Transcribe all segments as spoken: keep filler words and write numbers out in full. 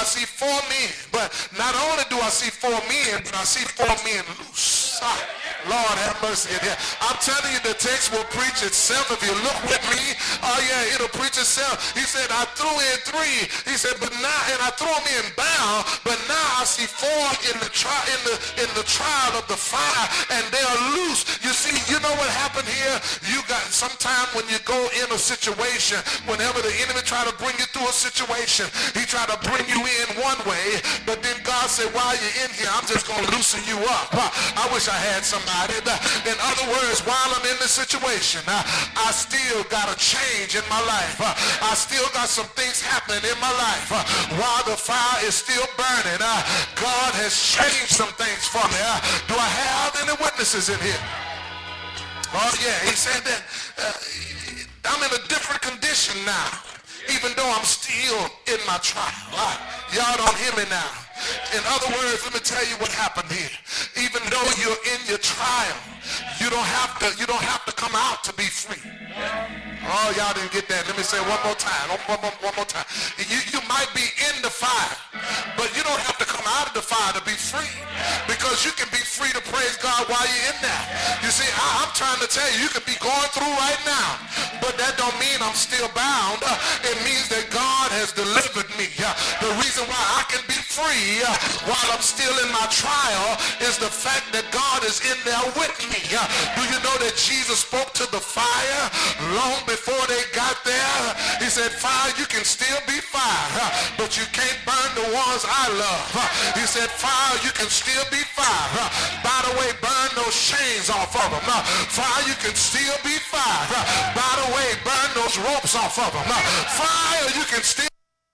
I see four men. But not only do I see four men, but I see four men loose. Ah, Lord have mercy in here. I'm telling you, the text will preach itself. If you look with me, oh yeah, it'll preach itself. He said, I threw in three. He said, but now, and I threw them in bound, but now I see four in the tri- in the in the trial of the fire, and they are loose. You see, you know what happened here? You got sometime when you go in a situation, whenever the enemy try to bring you through a situation, he try to bring you in one way, but then God said, while you're in here, I'm just going to loosen you up. I wish I had somebody. In other words, while I'm in this situation, I still got a change in my life. I still got some things happening in my life. While the fire is still burning, God has changed some things for me. Do I have any witnesses in here? Oh yeah, he said that uh, I'm in a different condition now, even though I'm still in my trial. Uh, y'all don't hear me now. In other words, let me tell you what happened here. Even though you're in your trial, you don't have to, you don't have to come out to be free. Oh, y'all didn't get that. Let me say it one more time. One, one, one more time. You, you might be in the fire, but you don't have to come out of the fire to be free, because you can be free to praise God while you're in there. You see, I, I'm trying to tell you, you could be going through right now, but that don't mean I'm still bound. Uh, it means that God has delivered me. Uh, the reason why I can be free uh, while I'm still in my trial is the fact that God is in there with me. Uh, do you know that Jesus spoke to the fire long before they got there? He said, fire, you can still be fire, uh, but you can't burn the ones I love. Uh, he said, fire, you can still be fire. Uh, by the way, burn those chains off of them. Uh, fire, you can still be fire. Uh, by the way, burn those ropes off of them. Uh, fire, you can still.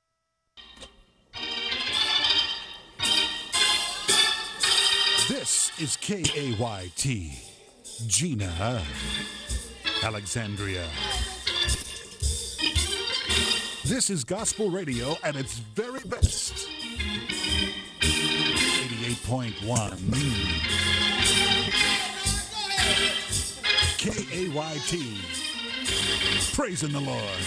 This is K A Y T, Gina, Alexandria. This is gospel radio at its very best. eighty-eight point one. K A Y T. Praising the Lord.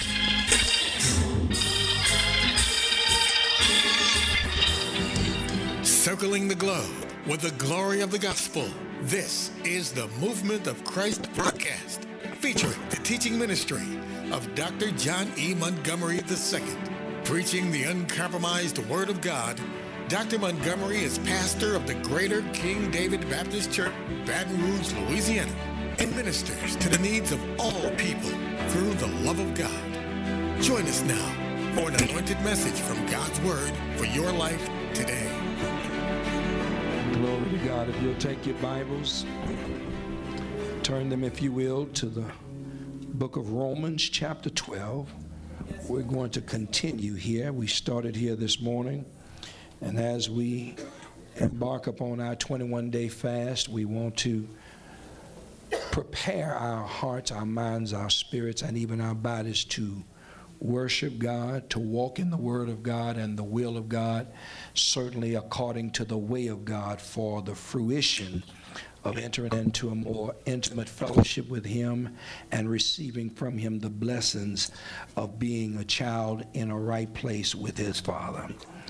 Circling the globe with the glory of the gospel. This is the Movement of Christ broadcast, featuring the teaching ministry of Doctor John E. Montgomery the Second. Preaching the uncompromised Word of God, Doctor Montgomery is pastor of the Greater King David Baptist Church, Baton Rouge, Louisiana, and ministers to the needs of all people through the love of God. Join us now for an anointed message from God's Word for your life today. Glory to God. If you'll take your Bibles, turn them, if you will, to the book of Romans, chapter twelve. We're going to continue here. We started here this morning, and as we embark upon our twenty-one day fast, we want to prepare our hearts, our minds, our spirits, and even our bodies to worship God, to walk in the Word of God and the will of God, certainly according to the way of God, for the fruition of entering into a more intimate fellowship with Him and receiving from Him the blessings of being a child in a right place with His Father.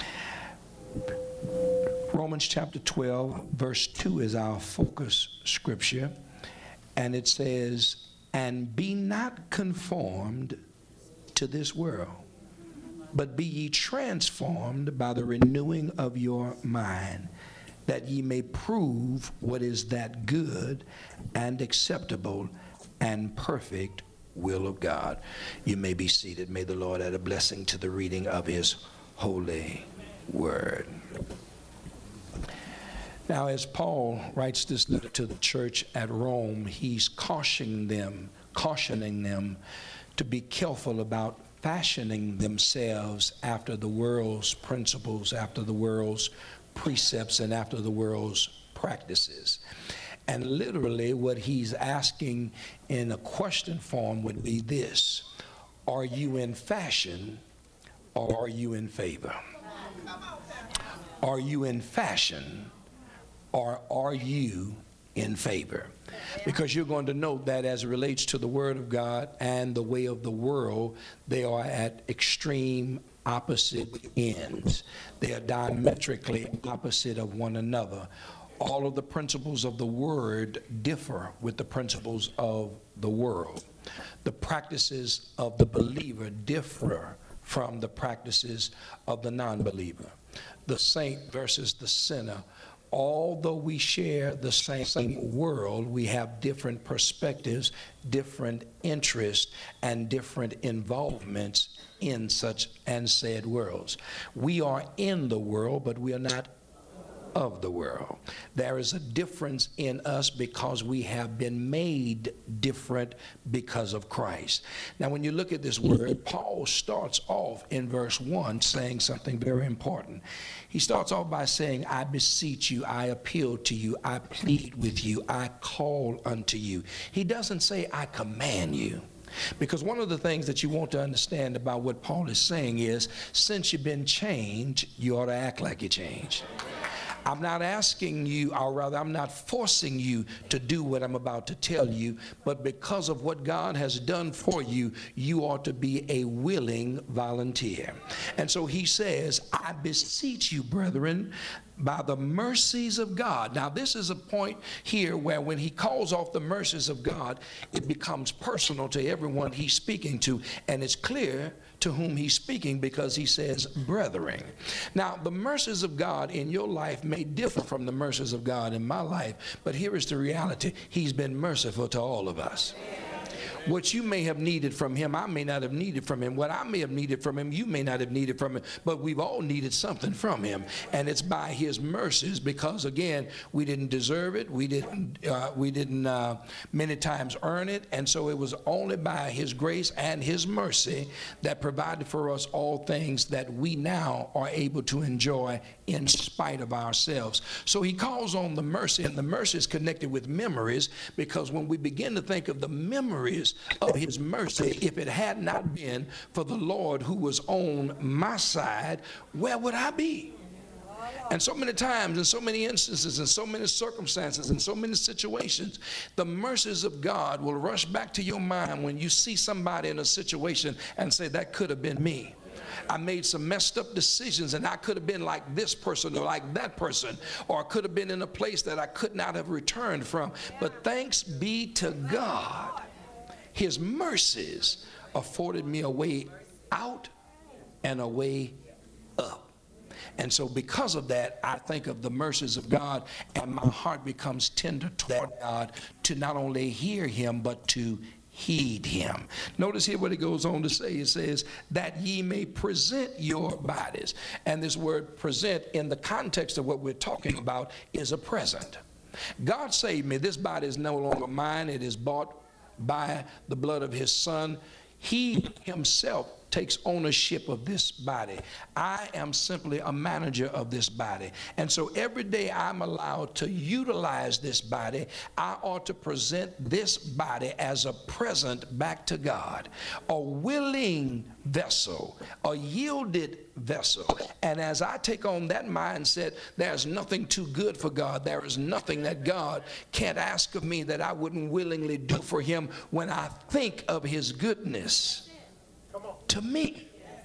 Romans chapter twelve, verse two is our focus scripture, and it says, "And be not conformed to this world, but be ye transformed by the renewing of your mind, that ye may prove what is that good and acceptable and perfect will of God." You may be seated. May the Lord add a blessing to the reading of His holy word. Now, as Paul writes this letter to the church at Rome, he's cautioning them, cautioning them to be careful about fashioning themselves after the world's principles, after the world's precepts, and after the world's practices. And literally what he's asking in a question form would be this: are you in fashion or are you in favor? Are you in fashion or are you in favor? Because you're going to note that as it relates to the Word of God and the way of the world, they are at extreme opposite ends. They are diametrically opposite of one another. All of the principles of the word differ with the principles of the world. The practices of the believer differ from the practices of the non-believer. The saint versus the sinner. Although we share the same, same world, we have different perspectives, different interests, and different involvements in such and said worlds. We are in the world, but we are not of the world. There is a difference in us because we have been made different because of Christ. Now, when you look at this word, Paul starts off in verse one saying something very important. He starts off by saying, I beseech you, I appeal to you, I plead with you, I call unto you. He doesn't say, I command you. Because one of the things that you want to understand about what Paul is saying is, since you've been changed, you ought to act like you changed. I'm not asking you, or rather I'm not forcing you to do what I'm about to tell you, but because of what God has done for you, you ought to be a willing volunteer. And so he says, I beseech you, brethren, by the mercies of God. Now this is a point here where when he calls off the mercies of God, it becomes personal to everyone he's speaking to, and it's clear to whom he's speaking because he says brethren. Now the mercies of God in your life may differ from the mercies of God in my life, but here is the reality. He's been merciful to all of us. What you may have needed from him, I may not have needed from him. What I may have needed from him, you may not have needed from him. But we've all needed something from him. And it's by his mercies because, again, we didn't deserve it. We didn't, uh, we didn't uh, many times earn it. And so it was only by his grace and his mercy that provided for us all things that we now are able to enjoy in spite of ourselves. So he calls on the mercy, and the mercy is connected with memories, because when we begin to think of the memories of his mercy, if it had not been for the Lord who was on my side, where would I be? And so many times, in so many instances, in so many circumstances, in so many situations, the mercies of God will rush back to your mind when you see somebody in a situation and say, that could have been me. I made some messed up decisions and I could have been like this person or like that person, or I could have been in a place that I could not have returned from. But thanks be to God, his mercies afforded me a way out and a way up. And so because of that, I think of the mercies of God, and my heart becomes tender toward God to not only hear him, but to heed him. Notice here what it goes on to say. It says, that ye may present your bodies. And this word present, in the context of what we're talking about, is a present. God saved me. This body is no longer mine. It is bought by the blood of his son. He himself takes ownership of this body. I am simply a manager of this body. And so every day I'm allowed to utilize this body, I ought to present this body as a present back to God, a willing vessel, a yielded vessel. And as I take on that mindset, there's nothing too good for God. There is nothing that God can't ask of me that I wouldn't willingly do for him when I think of his goodness to me.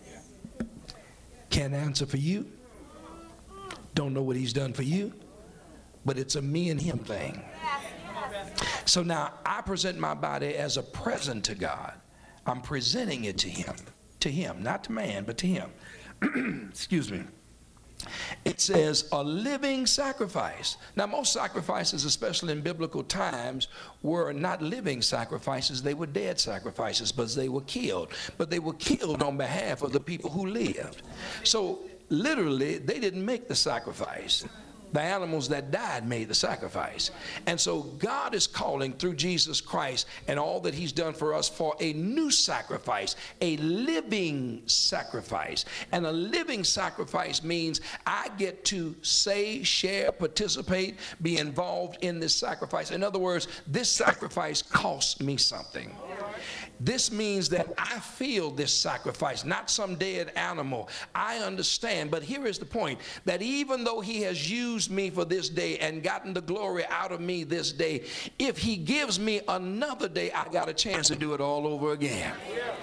Can't answer for you. Don't know what he's done for you. But it's a me and him thing. So now I present my body as a present to God. I'm presenting it to him. To him, not to man, but to him. Excuse me. It says a living sacrifice. Now most sacrifices, especially in biblical times, were not living sacrifices. They were dead sacrifices, but they were killed. But they were killed on behalf of the people who lived. So literally, they didn't make the sacrifice. The animals that died made the sacrifice. And so God is calling through Jesus Christ and all that he's done for us for a new sacrifice, a living sacrifice. And a living sacrifice means I get to say, share, participate, be involved in this sacrifice. In other words, this sacrifice costs me something. This means that I feel this sacrifice, not some dead animal. I understand, but here is the point, that even though he has used me for this day and gotten the glory out of me this day, if he gives me another day, I got a chance to do it all over again.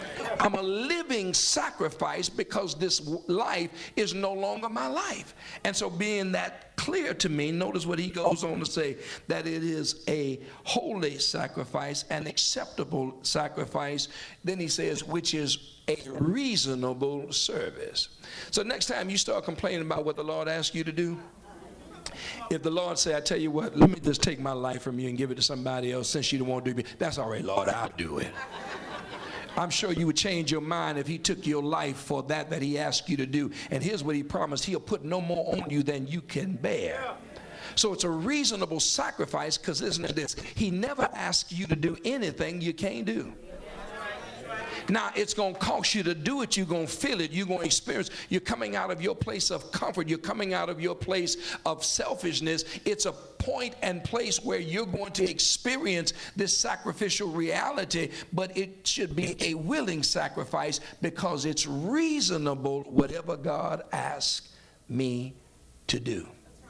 I'm a living sacrifice because this life is no longer my life. And so being that clear to me, notice what he goes on to say, that it is a holy sacrifice, an acceptable sacrifice. Then he says, which is a reasonable service. So next time you start complaining about what the Lord asks you to do, if the Lord say, I tell you what, let me just take my life from you and give it to somebody else since you don't want to do it, that's all right, Lord, I'll do it. I'm sure you would change your mind if he took your life for that that he asked you to do. And here's what he promised: he'll put no more on you than you can bear. So it's a reasonable sacrifice, because listen to this, he never asks you to do anything you can't do. Now, it's going to cost you to do it. You're going to feel it. You're going to experience. You're coming out of your place of comfort. You're coming out of your place of selfishness. It's a point and place where you're going to experience this sacrificial reality, but it should be a willing sacrifice, because it's reasonable, whatever God asks me to do.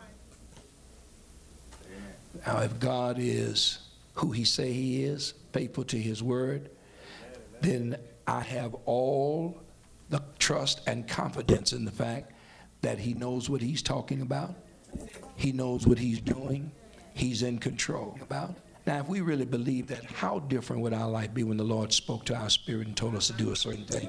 Now, if God is who he say he is, faithful to his word, then I have all the trust and confidence in the fact that he knows what he's talking about. He knows what he's doing. He's in control about. Now, if we really believe that, how different would our life be when the Lord spoke to our spirit and told us to do a certain thing?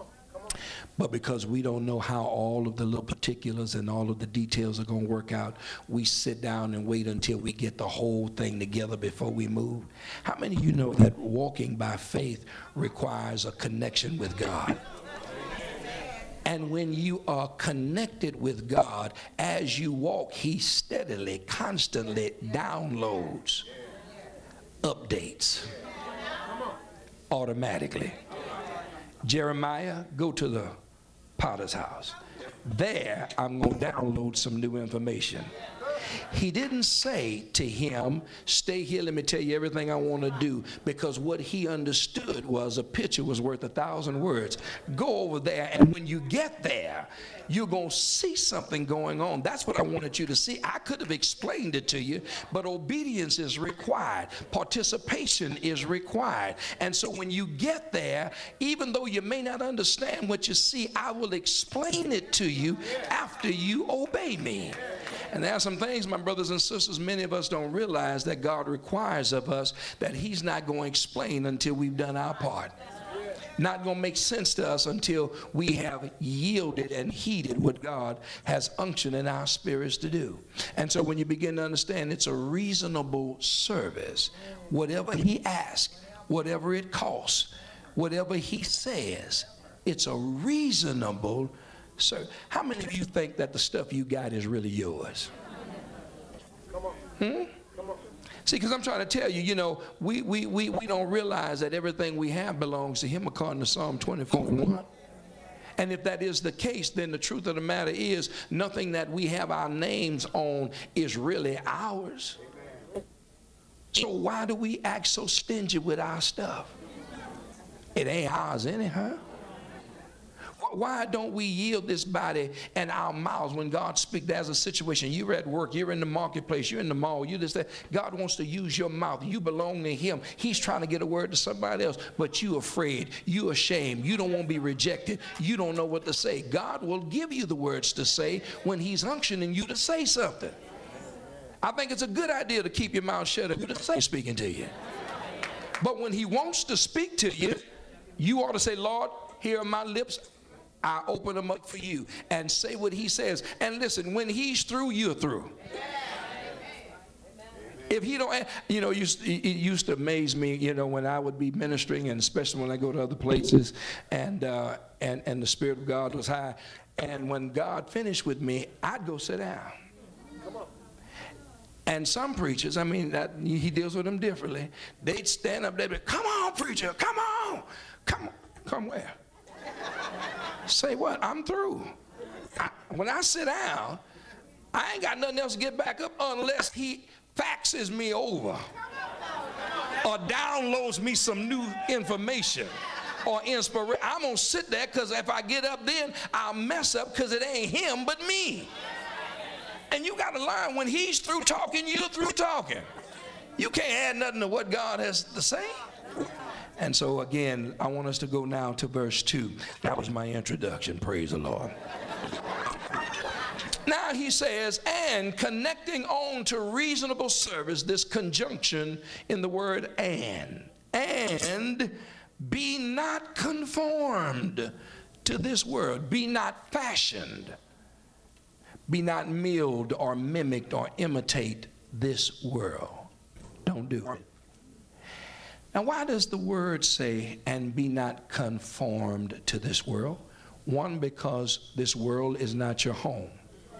But because we don't know how all of the little particulars and all of the details are going to work out, we sit down and wait until we get the whole thing together before we move. How many of you know that walking by faith requires a connection with God? And when you are connected with God, as you walk, he steadily, constantly downloads, updates automatically. Jeremiah, go to the potter's house. There, I'm going to download some new information. He didn't say to him, stay here, let me tell you everything I want to do, because what he understood was a picture was worth a thousand words. Go over there, and when you get there, you're going to see something going on. That's what I wanted you to see. I could have explained it to you, but obedience is required. Participation is required. And so when you get there, even though you may not understand what you see, I will explain it to you after you obey me. And there are some things, my brothers and sisters, many of us don't realize that God requires of us that he's not going to explain until we've done our part. Not going to make sense to us until we have yielded and heeded what God has unctioned in our spirits to do. And so when you begin to understand it's a reasonable service, whatever he asks, whatever it costs, whatever he says, it's a reasonable service. How many of you think that the stuff you got is really yours? Come on. Hmm? Come on. See, because I'm trying to tell you, you know, we, we, we, we don't realize that everything we have belongs to him according to Psalm twenty-four and one. And if that is the case, then the truth of the matter is nothing that we have our names on is really ours. So why do we act so stingy with our stuff? It ain't ours anyhow. Why don't we yield this body and our mouths when God speaks? There's a situation. You're at work. You're in the marketplace. You're in the mall. You just God wants to use your mouth. You belong to him. He's trying to get a word to somebody else, but you're afraid. You're ashamed. You don't want to be rejected. You don't know what to say. God will give you the words to say when he's unctioning you to say something. I think it's a good idea to keep your mouth shut if he's speaking to you. But when he wants to speak to you, you ought to say, Lord, here are my lips. I open them up for you, and say what he says. And listen, when he's through, you're through. If he don't, you know, it used, it used to amaze me, you know, when I would be ministering, and especially when I go to other places, and uh, and and the Spirit of God was high, and when God finished with me, I'd go sit down. And some preachers, I mean, that he deals with them differently. They'd stand up, they'd be, come on, preacher, come on, come on, come where? Say what? I'm through. I, when I sit down, I ain't got nothing else to get back up unless he faxes me over or downloads me some new information or inspiration. I'm going to sit there, because if I get up then, I'll mess up, because it ain't him but me. And you got to learn, when he's through talking, you're through talking. You can't add nothing to what God has to say. And so again, I want us to go now to verse two. That was my introduction. Praise the Lord. Now he says, and connecting on to reasonable service, this conjunction in the word and, and be not conformed to this world, be not fashioned, be not milled or mimicked or imitate this world. Don't do it. Now, why does the word say, and be not conformed to this world? One, because this world is not your home.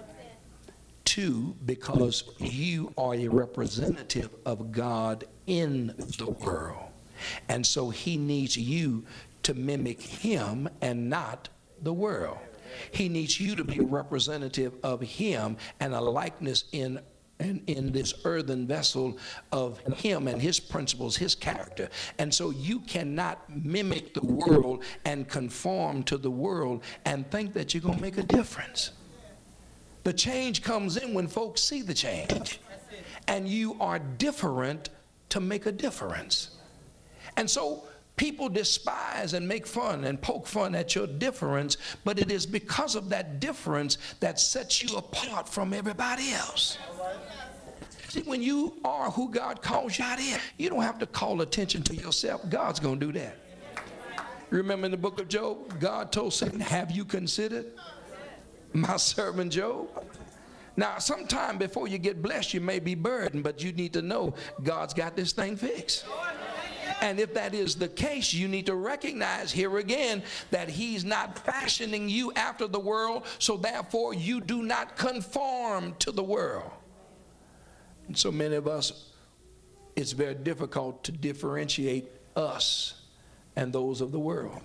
Two, because you are a representative of God in the world. And so he needs you to mimic him and not the world. He needs you to be a representative of him and a likeness in And in this earthen vessel of him and his principles, his character. And so you cannot mimic the world and conform to the world and think that you're going to make a difference. The change comes in when folks see the change. And you are different to make a difference. And so people despise and make fun and poke fun at your difference, but it is because of that difference that sets you apart from everybody else. See, when you are who God calls you out in, you don't have to call attention to yourself. God's going to do that. Remember in the book of Job, God told Satan, have you considered my servant Job? Now, sometime before you get blessed, you may be burdened, but you need to know God's got this thing fixed. And if that is the case, you need to recognize here again that he's not fashioning you after the world, so therefore you do not conform to the world. And so many of us, it's very difficult to differentiate us and those of the world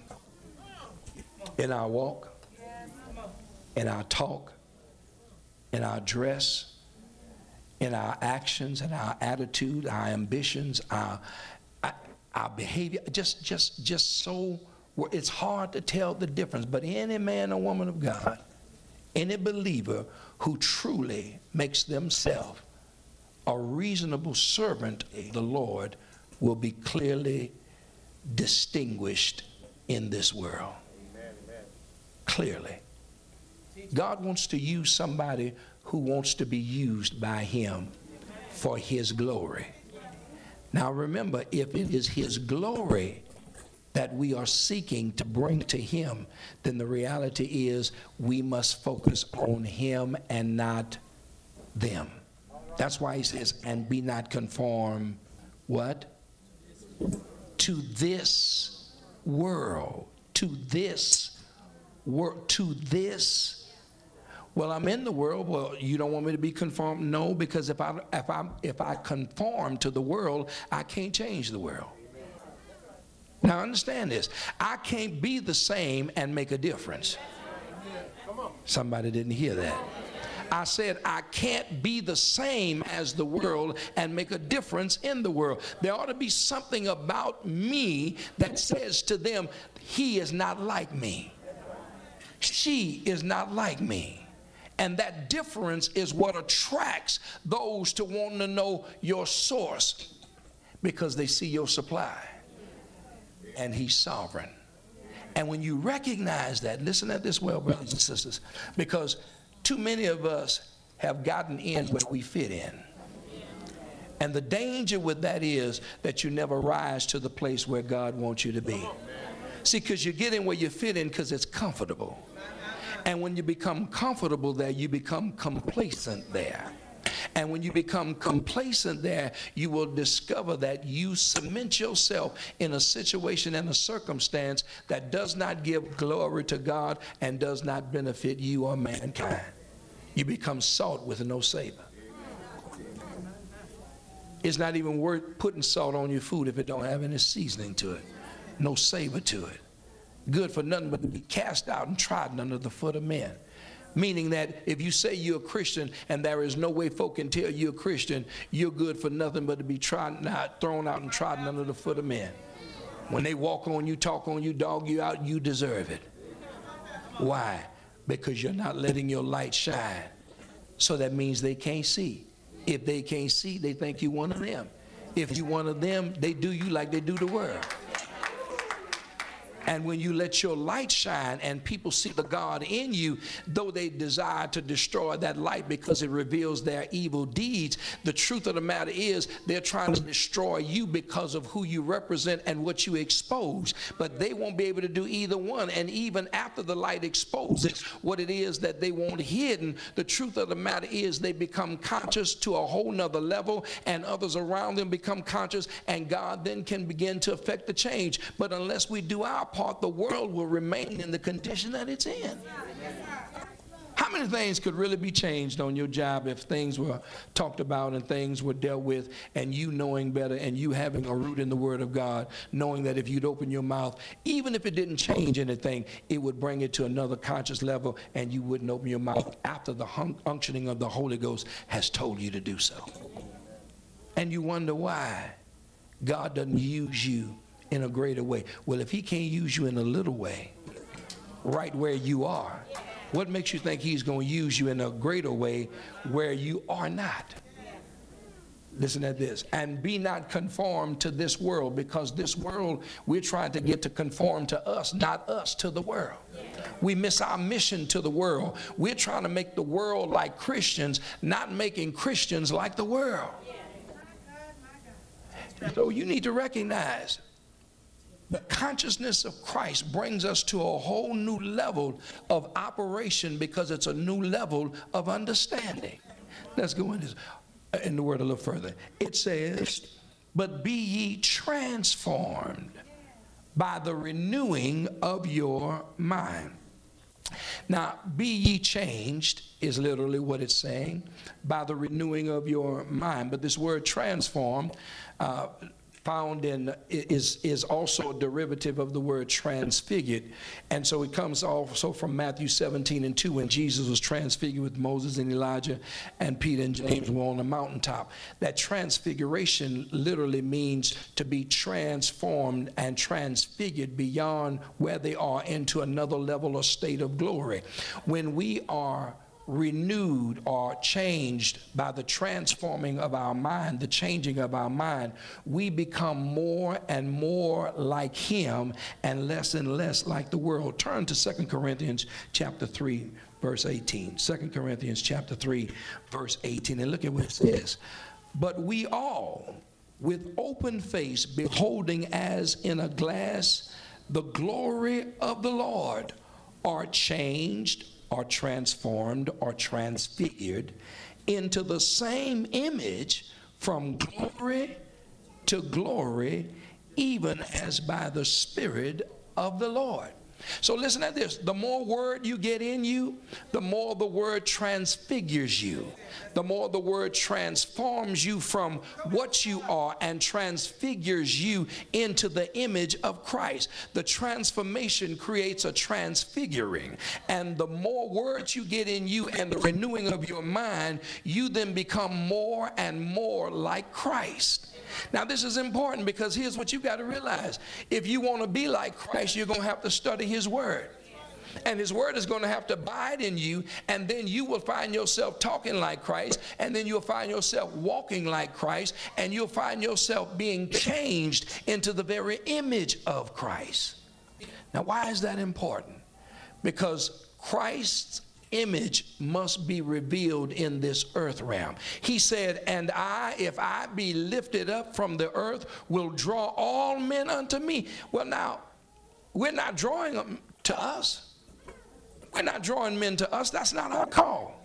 in our walk, in our talk, in our dress, in our actions, in our attitude, our ambitions, our our behavior. Just, just, just so it's hard to tell the difference. But any man or woman of God, any believer who truly makes themselves a reasonable servant of the Lord will be clearly distinguished in this world. Amen, amen. Clearly. God wants to use somebody who wants to be used by him for his glory. Now remember, if it is his glory that we are seeking to bring to him, then the reality is we must focus on him and not them. That's why he says, and be not conformed, what? To this world, to this world, to this. Well, I'm in the world. Well, you don't want me to be conformed? No, because if I if I if I conform to the world, I can't change the world. Now understand this. I can't be the same and make a difference. Somebody didn't hear that. I said I can't be the same as the world and make a difference in the world. There ought to be something about me that says to them, he is not like me. She is not like me. And that difference is what attracts those to want to know your source, because they see your supply. And he's sovereign. And when you recognize that, listen at this well, brothers and sisters, because too many of us have gotten in where we fit in. And the danger with that is that you never rise to the place where God wants you to be. See, because you get in where you fit in because it's comfortable. And when you become comfortable there, you become complacent there. And when you become complacent there, you will discover that you cement yourself in a situation and a circumstance that does not give glory to God and does not benefit you or mankind. You become salt with no savor. It's not even worth putting salt on your food if it don't have any seasoning to it, no savor to it. Good for nothing but to be cast out and trodden under the foot of men. Meaning that if you say you're a Christian and there is no way folk can tell you're a Christian, you're good for nothing but to be trodden out, thrown out and trodden under the foot of men. When they walk on you, talk on you, dog you out, you deserve it. Why? Because you're not letting your light shine. So that means they can't see. If they can't see, they think you're one of them. If you're one of them, they do you like they do the world. And when you let your light shine and people see the God in you, though they desire to destroy that light because it reveals their evil deeds, the truth of the matter is they're trying to destroy you because of who you represent and what you expose. But they won't be able to do either one. And even after the light exposes what it is that they want hidden, the truth of the matter is they become conscious to a whole nother level, and others around them become conscious, and God then can begin to affect the change. But unless we do our part, the world will remain in the condition that it's in. How many things could really be changed on your job if things were talked about and things were dealt with, and you knowing better and you having a root in the Word of God, knowing that if you'd open your mouth, even if it didn't change anything, it would bring it to another conscious level, and you wouldn't open your mouth after the unctioning of the Holy Ghost has told you to do so. And you wonder why God doesn't use you in a greater way. Well, if he can't use you in a little way, right where you are, what makes you think he's going to use you in a greater way where you are not? Listen at this. And be not conformed to this world, because this world, we're trying to get to conform to us, not us to the world. We miss our mission to the world. We're trying to make the world like Christians, not making Christians like the world. So you need to recognize the consciousness of Christ brings us to a whole new level of operation, because it's a new level of understanding. Let's go in, this, in the word a little further. It says, but be ye transformed by the renewing of your mind. Now, be ye changed is literally what it's saying, by the renewing of your mind. But this word transformed, uh, found in is is also a derivative of the word transfigured, and so it comes also from Matthew seventeen and two, when Jesus was transfigured with Moses and Elijah and Peter and James were on the mountaintop. That transfiguration literally means to be transformed and transfigured beyond where they are into another level or state of glory. When we are renewed or changed by the transforming of our mind, the changing of our mind, we become more and more like him and less and less like the world. Turn to Second Corinthians chapter three, verse eighteen. Second Corinthians chapter three, verse eighteen, and look at what it says. But we all, with open face, beholding as in a glass the glory of the Lord, are changed, are transformed, or transfigured into the same image from glory to glory, even as by the Spirit of the Lord. So listen at this. The more word you get in you, the more the word transfigures you. The more the word transforms you from what you are and transfigures you into the image of Christ. The transformation creates a transfiguring. And the more words you get in you and the renewing of your mind, you then become more and more like Christ. Now, this is important, because here's what you've got to realize. If you want to be like Christ, you're going to have to study his word. And his word is going to have to abide in you, and then you will find yourself talking like Christ, and then you'll find yourself walking like Christ, and you'll find yourself being changed into the very image of Christ. Now, why is that important? Because Christ's image must be revealed in this earth realm. He said, and I, if I be lifted up from the earth, will draw all men unto me. Well, now, we're not drawing them to us. We're not drawing men to us. That's not our call.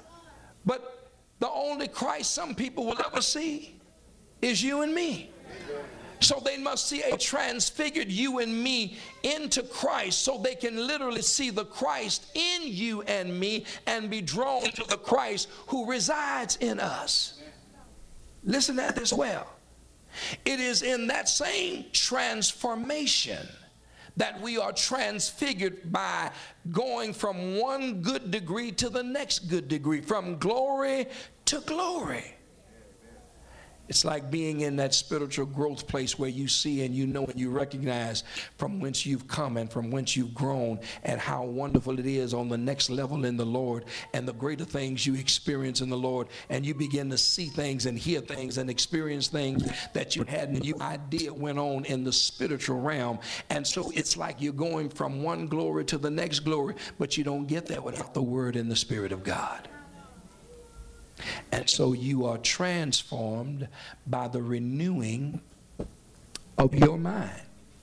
But the only Christ some people will ever see is you and me. So they must see a transfigured you and me into Christ, so they can literally see the Christ in you and me and be drawn to the Christ who resides in us. Listen to this well. It is in that same transformation that we are transfigured by going from one good degree to the next good degree, from glory to glory. It's like being in that spiritual growth place where you see and you know and you recognize from whence you've come and from whence you've grown, and how wonderful it is on the next level in the Lord, and the greater things you experience in the Lord, and you begin to see things and hear things and experience things that you hadn't no idea went on in the spiritual realm. And so it's like you're going from one glory to the next glory, but you don't get there without the Word and the Spirit of God. And so you are transformed by the renewing of your mind.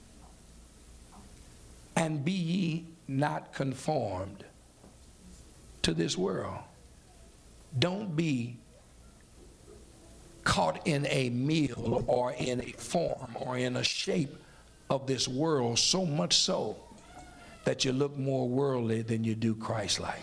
And be ye not conformed to this world. Don't be caught in a meal or in a form or in a shape of this world, so much so that you look more worldly than you do Christ-like.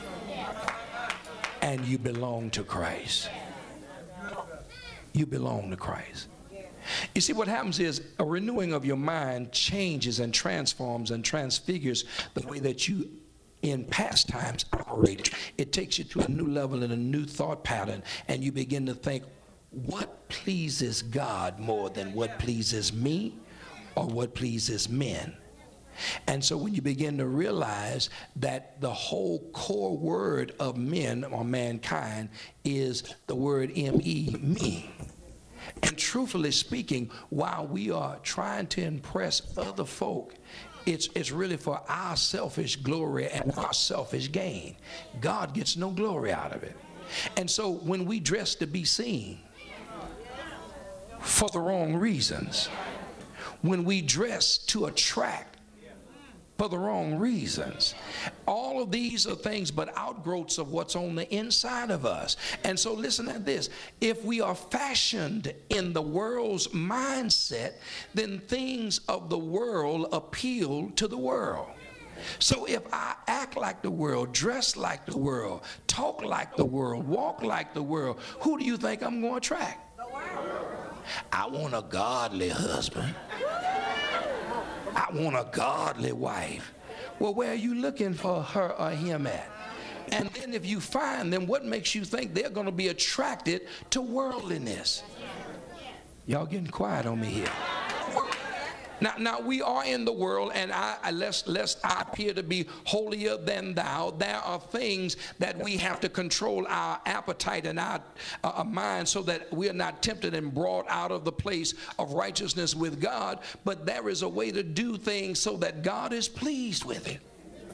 And you belong to Christ. You belong to Christ. You see, what happens is a renewing of your mind changes and transforms and transfigures the way that you in past times operated. It takes you to a new level and a new thought pattern, and you begin to think, what pleases God more than what pleases me or what pleases men? And so when you begin to realize that the whole core word of men or mankind is the word M E, me. And truthfully speaking, while we are trying to impress other folk, it's, it's really for our selfish glory and our selfish gain. God gets no glory out of it. And so when we dress to be seen for the wrong reasons, when we dress to attract for the wrong reasons, all of these are things but outgrowths of what's on the inside of us. And so listen to this. If we are fashioned in the world's mindset, then things of the world appeal to the world. So if I act like the world, dress like the world, talk like the world, walk like the world, who do you think I'm going to attract? The world. I want a godly husband. I want a godly wife. Well, where are you looking for her or him at? And then if you find them, what makes you think they're going to be attracted to worldliness? Y'all getting quiet on me here. Now, now we are in the world, and I, I lest, lest I appear to be holier than thou, there are things that we have to control our appetite and our, uh, our mind so that we are not tempted and brought out of the place of righteousness with God. But there is a way to do things so that God is pleased with it.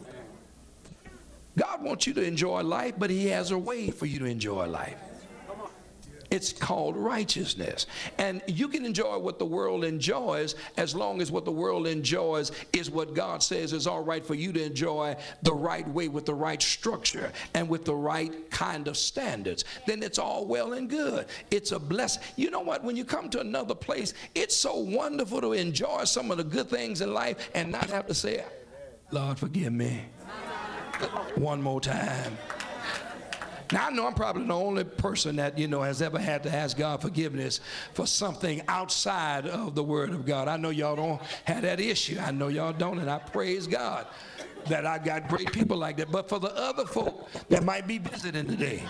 God wants you to enjoy life, but he has a way for you to enjoy life. It's called righteousness. And you can enjoy what the world enjoys as long as what the world enjoys is what God says is all right for you to enjoy the right way, with the right structure and with the right kind of standards. Then it's all well and good. It's a blessing. You know what? When you come to another place, it's so wonderful to enjoy some of the good things in life and not have to say, Lord, forgive me. One more time. Now, I know I'm probably the only person that, you know, has ever had to ask God forgiveness for something outside of the Word of God. I know y'all don't have that issue. I know y'all don't, and I praise God that I got great people like that. But for the other folk that might be visiting today,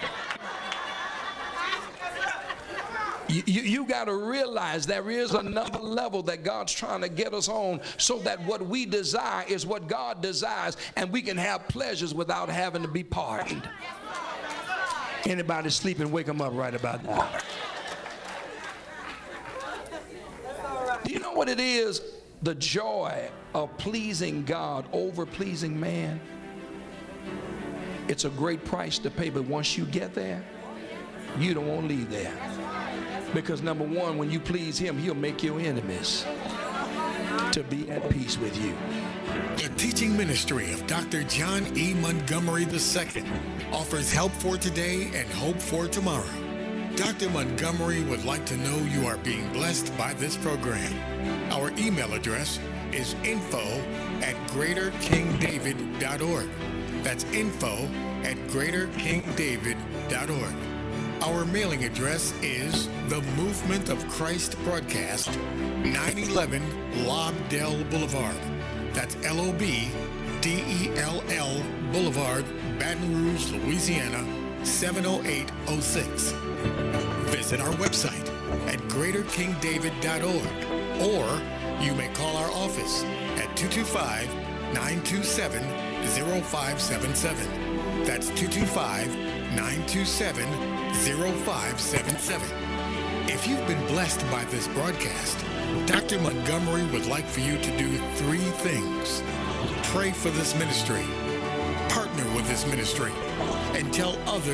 You, you, you got to realize there is another level that God's trying to get us on, so that what we desire is what God desires, and we can have pleasures without having to be pardoned. Anybody sleeping, wake them up right about now. Do you know what it is? The joy of pleasing God over pleasing man. It's a great price to pay, but once you get there, you don't want to leave there. Because number one, when you please him, he'll make your enemies to be at peace with you. The teaching ministry of Doctor John E. Montgomery the Second offers help for today and hope for tomorrow. Doctor Montgomery would like to know you are being blessed by this program. Our email address is info at greater king david dot org. That's info at greater king david dot org. Our mailing address is The Movement of Christ Broadcast, nine eleven Lobdell Boulevard. That's L O B D E L L Boulevard, Baton Rouge, Louisiana, seven oh eight oh six. Visit our website, at greater king david dot org, or you may call our office at two two five, nine two seven, zero five seven seven. That's two two five, nine two seven, zero five seven seven. If you've been blessed by this broadcast, Doctor Montgomery would like for you to do three things. Pray for this ministry, partner with this ministry, and tell others